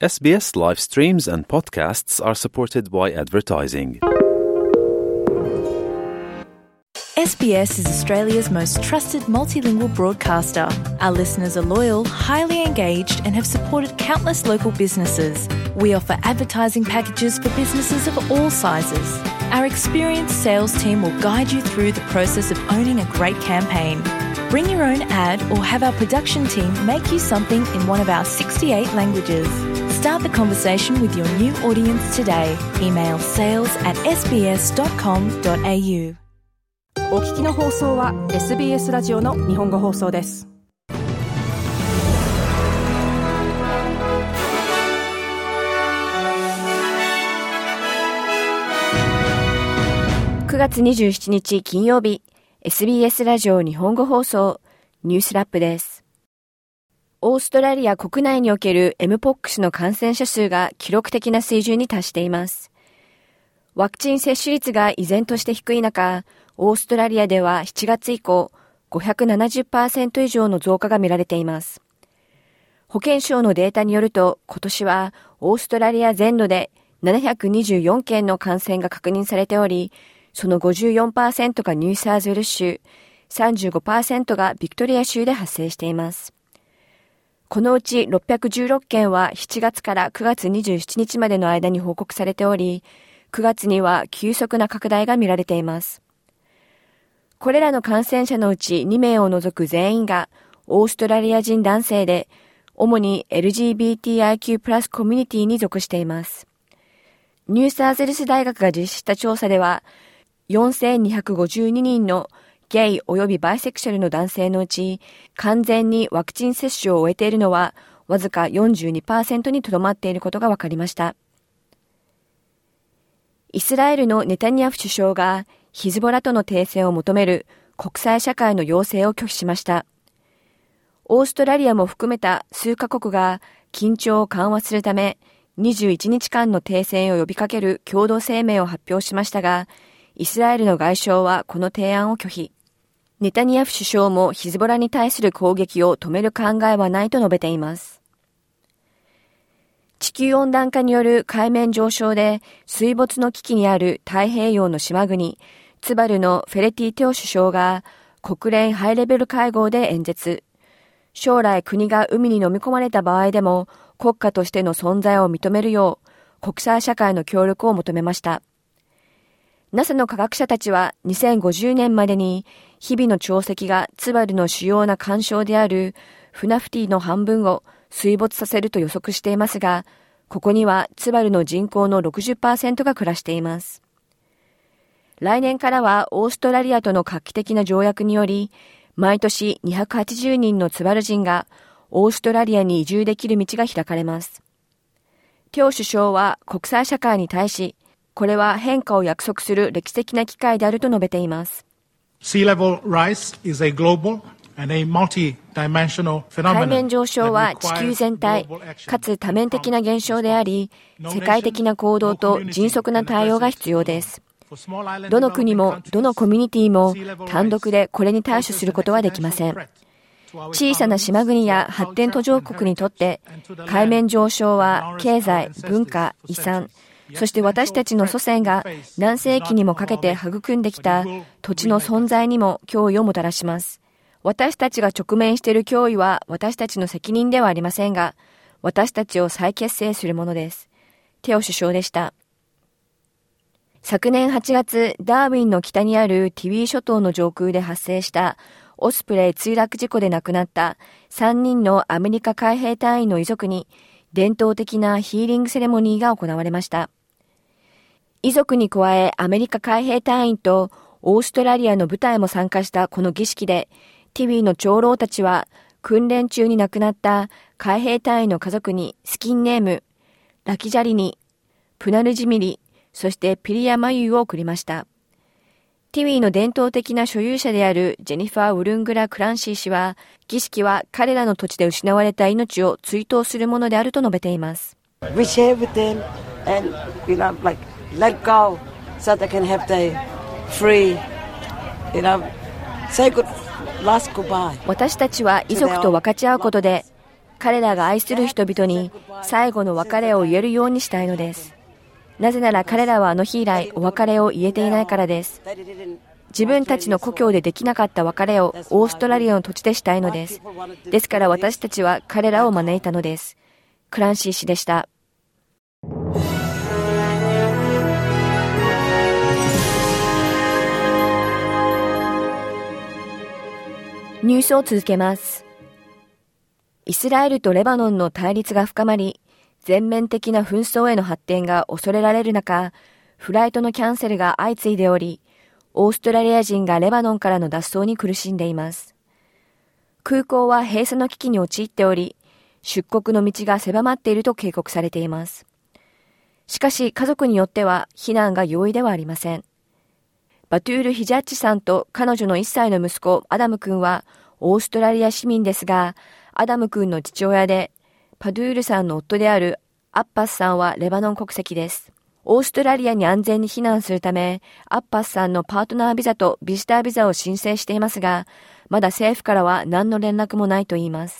SBS live streams and podcasts are supported by advertising. SBS is Australia's most trusted multilingual broadcaster. Our listeners are loyal, highly engaged, and have supported countless local businesses. We offer advertising packages for businesses of all sizes. Our experienced sales team will guide you through the process of owning a great campaign. Bring your own ad or have our production team make you something in one of our 68 languages. Start the conversation with your new audience today. Email sales@sbs.com.au。 お聞きの放送は SBS ラジオの日本語放送です。9月27日金曜日、SBS ラジオ日本語放送ニュースラップです。オーストラリア国内における MPOX の感染者数が記録的な水準に達しています。ワクチン接種率が依然として低い中、オーストラリアでは7月以降 570% 以上の増加が見られています。保健省のデータによると、今年はオーストラリア全土で724件の感染が確認されており、その 54% がニューサウスウェルズ州、35% がビクトリア州で発生しています。このうち616件は7月から9月27日までの間に報告されており、9月には急速な拡大が見られています。これらの感染者のうち2名を除く全員がオーストラリア人男性で、主に LGBTIQ+ コミュニティに属しています。ニューサウスウェルズ大学が実施した調査では、4252人のゲイおよびバイセクシャルの男性のうち、完全にワクチン接種を終えているのは、わずか 42% にとどまっていることが分かりました。イスラエルのネタニヤフ首相が、ヒズボラとの停戦を求める国際社会の要請を拒否しました。オーストラリアも含めた数カ国が緊張を緩和するため、21日間の停戦を呼びかける共同声明を発表しましたが、イスラエルの外相はこの提案を拒否。ネタニヤフ首相もヒズボラに対する攻撃を止める考えはないと述べています。地球温暖化による海面上昇で水没の危機にある太平洋の島国、ツバルのフェレティ・テオ首相が国連ハイレベル会合で演説。将来国が海に飲み込まれた場合でも国家としての存在を認めるよう国際社会の協力を求めました。NASA の科学者たちは2050年までに日々の潮汐がツバルの主要な環礁であるフナフティの半分を水没させると予測していますが、ここにはツバルの人口の 60% が暮らしています。来年からはオーストラリアとの画期的な条約により、毎年280人のツバル人がオーストラリアに移住できる道が開かれます。テオ首相は国際社会に対し、これは変化を約束する歴史的な機会であると述べています。 Sea level rise is a global and a multi-dimensional phenomenon. 海面上昇は地球全体、かつ多面的な現象であり、世界的な行動と迅速な対応が必要です。どの国もどのコミュニティも単独でこれに対処することはできません。小さな島国や発展途上国にとって海面上昇は経済、文化、遺産、そして私たちの祖先が何世紀にもかけて育んできた土地の存在にも脅威をもたらします。私たちが直面している脅威は私たちの責任ではありませんが、私たちを再結成するものです。テオ首相でした。昨年8月、ダーウィンの北にあるティウィー諸島の上空で発生したオスプレイ墜落事故で亡くなった3人のアメリカ海兵隊員の遺族に伝統的なヒーリングセレモニーが行われました。遺族に加えアメリカ海兵隊員とオーストラリアの部隊も参加したこの儀式で、ティウィーの長老たちは訓練中に亡くなった海兵隊員の家族にスキンネーム、ラキジャリニ、プナルジミリ、そしてピリアマユーを送りました。ティウィーの伝統的な所有者であるジェニファー・ウルングラ・クランシー氏は、儀式は彼らの土地で失われた命を追悼するものであると述べています。 We share with them and let go so they can have their free, say good last goodbye. 私たちは遺族と分かち合うことで、 彼らが愛する人々に最後の別れを言えるようにしたいのです。なぜなら彼らはあの日以来お別れを言えていないからです。自分たちの故郷でできなかった別れをオーストラリアの土地でしたいのです。ですから私たちは彼らを招いたのです。クランシー氏でした。ニュースを続けます。イスラエルとレバノンの対立が深まり、全面的な紛争への発展が恐れられる中、フライトのキャンセルが相次いでおり、オーストラリア人がレバノンからの脱走に苦しんでいます。空港は閉鎖の危機に陥っており、出国の道が狭まっていると警告されています。しかし家族によっては避難が容易ではありません。バトゥール・ヒジャッチさんと彼女の1歳の息子アダム君はオーストラリア市民ですが、アダム君の父親でパドゥールさんの夫であるアッパスさんはレバノン国籍です。オーストラリアに安全に避難するため、アッパスさんのパートナービザとビジタービザを申請していますが、まだ政府からは何の連絡もないと言います。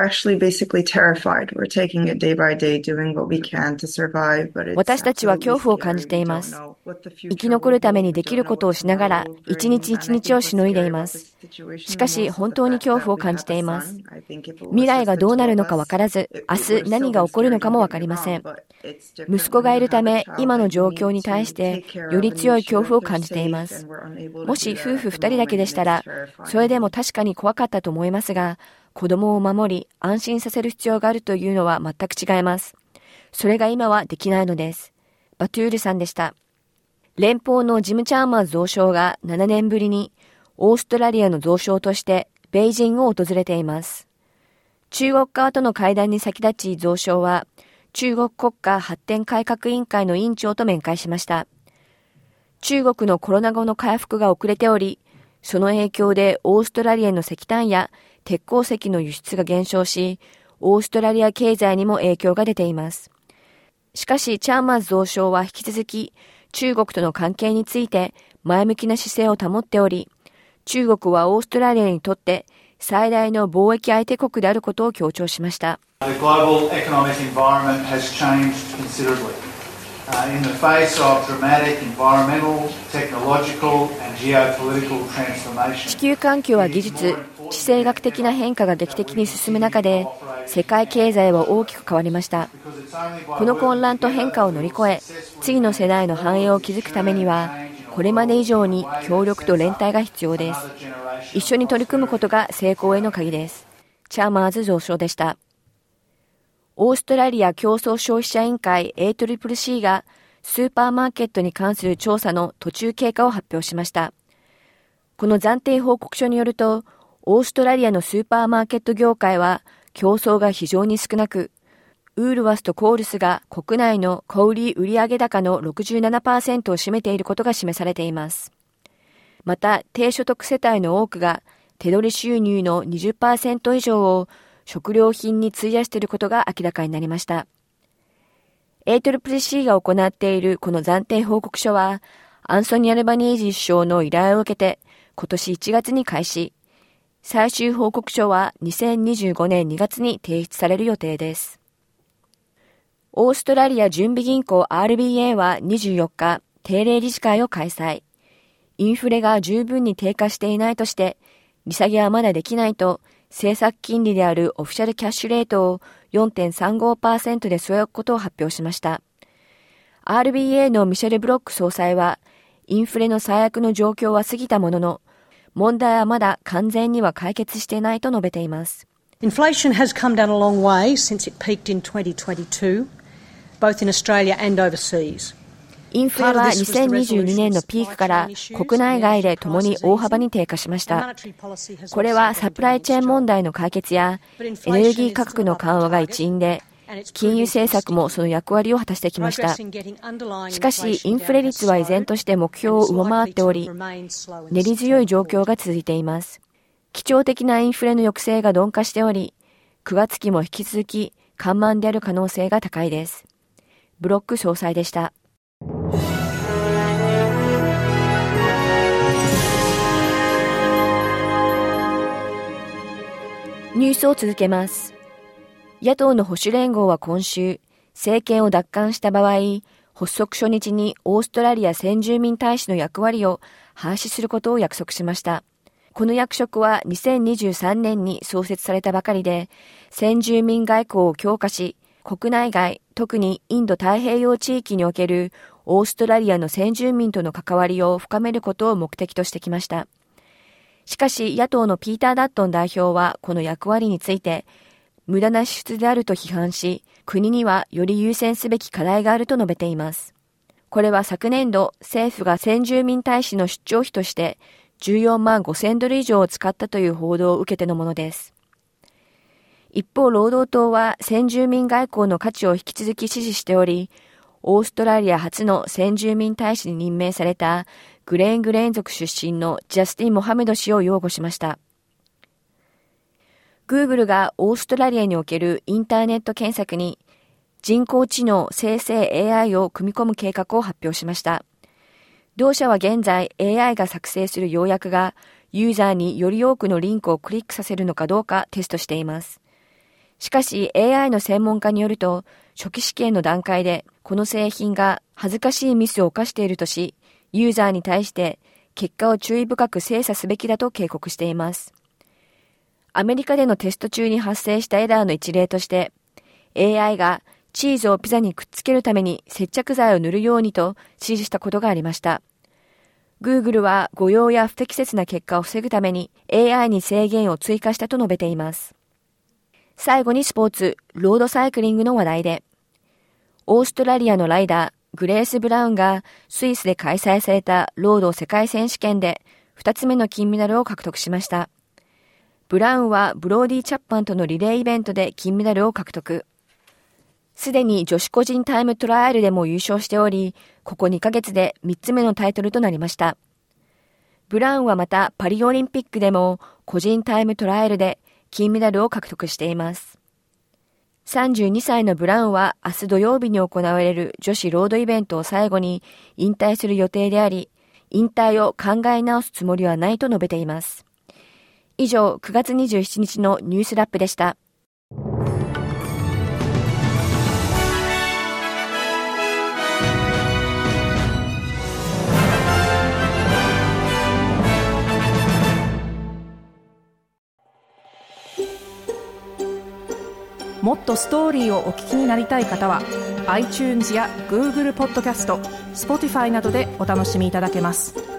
私たちは恐怖を感じています。生き残るためにできることをしながら、一日一日をしのいでいます。しかし、本当に恐怖を感じています。未来がどうなるのか分からず、明日何が起こるのかも分かりません。息子がいるため、今の状況に対して、より強い恐怖を感じています。もし夫婦2人だけでしたら、それでも確かに怖かったと思いますが、子供を守り、安心させる必要があるというのは全く違います。それが今はできないのです。バトゥールさんでした。連邦のジム・チャーマーズ蔵相が7年ぶりにオーストラリアの蔵相としてベイジングを訪れています。中国側との会談に先立ち蔵相は中国国家発展改革委員会の委員長と面会しました。中国のコロナ後の回復が遅れており、その影響でオーストラリアの石炭や鉄鉱石の輸出が減少し、オーストラリア経済にも影響が出ています。しかし、チャーマーズ蔵相は引き続き、中国との関係について前向きな姿勢を保っており、中国はオーストラリアにとって最大の貿易相手国であることを強調しました。 The global economic environment has changed considerably. In the face of dramatic environmental, technological and geopolitical transformation. 地球環境は技術、地政学的な変化が劇的に進む中で、世界経済は大きく変わりました。この混乱と変化を乗り越え、次の世代の繁栄を築くためには、これまで以上に協力と連帯が必要です。一緒に取り組むことが成功への鍵です。チャーマーズ蔵相でした。オーストラリア競争消費者委員会 ACCC がスーパーマーケットに関する調査の途中経過を発表しました。この暫定報告書によると、オーストラリアのスーパーマーケット業界は競争が非常に少なく、ウールワスとコールスが国内の小売売上高の 67% を占めていることが示されています。また、低所得世帯の多くが手取り収入の 20% 以上を食料品に費やしていることが明らかになりました。ACCC が行っているこの暫定報告書は、アンソニー・アルバニージー首相の依頼を受けて、今年1月に開始。最終報告書は2025年2月に提出される予定です。オーストラリア準備銀行 RBA は24日、定例理事会を開催。インフレが十分に低下していないとして、利下げはまだできないと、政策金利であるオフィシャルキャッシュレートを 4.35% で据え置くことを発表しました。RBA のミシェル・ブロック総裁は、インフレの最悪の状況は過ぎたものの、問題はまだ完全には解決していないと述べています。 Inflation has come down a long way since it peaked in 2022, both in Australia and overseas. インフレは2022年のピークから国内外で共に大幅に低下しました。これはサプライチェーン問題の解決やエネルギー価格の緩和が一因で、金融政策もその役割を果たしてきました。しかし、インフレ率は依然として目標を上回っており、練り強い状況が続いています。基調的なインフレの抑制が鈍化しており、9月期も引き続き緩慢である可能性が高いです。ブロック総裁でした。ニュースを続けます。 野党の保守連合は今週、政権を奪還した場合、発足初日にオーストラリア先住民大使の役割を廃止することを約束しました。この役職は2023年に創設されたばかりで、先住民外交を強化し、国内外、特にインド太平洋地域におけるオーストラリアの先住民との関わりを深めることを目的としてきました。しかし野党のピーター・ダットン代表はこの役割について、無駄な支出であると批判し、国にはより優先すべき課題があると述べています。これは昨年度、政府が先住民大使の出張費として14万5000ドル以上を使ったという報道を受けてのものです。一方、労働党は先住民外交の価値を引き続き支持しており、オーストラリア初の先住民大使に任命されたグレーン族出身のジャスティン・モハメド氏を擁護しました。Google がオーストラリアにおけるインターネット検索に人工知能生成 AI を組み込む計画を発表しました。同社は現在 AI が作成する要約がユーザーにより多くのリンクをクリックさせるのかどうかテストしています。しかし AI の専門家によると初期試験の段階でこの製品が恥ずかしいミスを犯しているとし、ユーザーに対して結果を注意深く精査すべきだと警告しています。アメリカでのテスト中に発生したエラーの一例として、AI がチーズをピザにくっつけるために接着剤を塗るようにと指示したことがありました。Google は誤用や不適切な結果を防ぐために AI に制限を追加したと述べています。最後にスポーツ、ロードサイクリングの話題で、オーストラリアのライダー、グレース・ブラウンがスイスで開催されたロード世界選手権で2つ目の金メダルを獲得しました。ブラウンはブローディ・チャッパンとのリレーイベントで金メダルを獲得。すでに女子個人タイムトライアルでも優勝しており、ここ2ヶ月で3つ目のタイトルとなりました。ブラウンはまたパリオリンピックでも個人タイムトライアルで金メダルを獲得しています。32歳のブラウンは明日土曜日に行われる女子ロードイベントを最後に引退する予定であり、引退を考え直すつもりはないと述べています。以上、9月27日のニュースラップでした。 もっとストーリーをお聞きになりたい方は iTunes や Google ポッドキャスト、Spotify などでお楽しみいただけます。